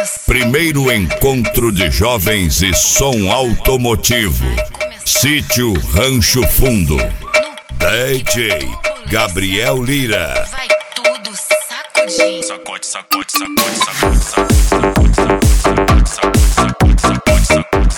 Primeiro encontro de jovens e som automotivo. Sítio Rancho Fundo. DJ Gabriel Lira. Vai tudo sacudir. Sacode, sacode, sacode, sacode, sacode, sacode, sacode, sacode, sacode,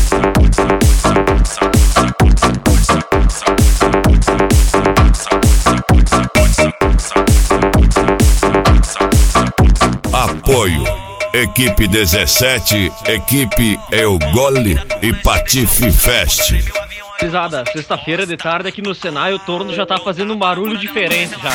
sacode. Apoio: Equipe 17, Equipe Eugole e Patife Fest. Pisada, sexta-feira de tarde aqui no Senai o torno já tá fazendo um barulho diferente já.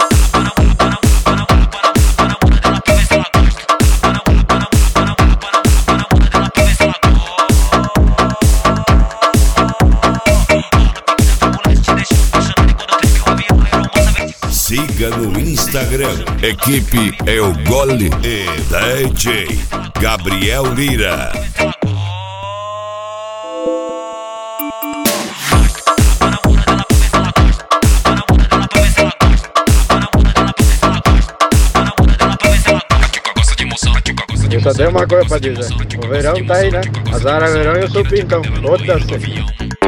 Siga no Instagram, Equipe Eugole e DJ Gabriel Lira. Eu só tenho uma coisa pra dizer. O verão tá aí, né? Azar é verão e eu sou o pintão. Foda-se.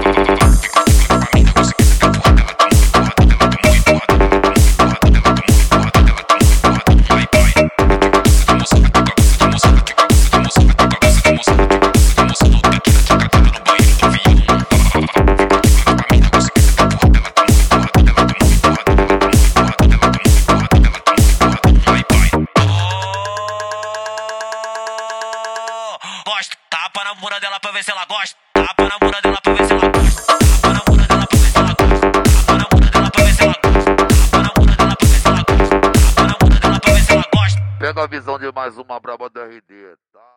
Gosto, tapa na bunda dela pra ver se ela gosta. Tapa na bunda dela pra ver se ela gosta. Tapa na bunda dela pra ver se ela gosta. Tapa na bunda dela pra ver se ela gosta. Tapa na bunda dela pra ver se ela gosta. Tapa na bunda dela pra ver se ela gosta. Pega a visão de mais uma braba do RD, tá?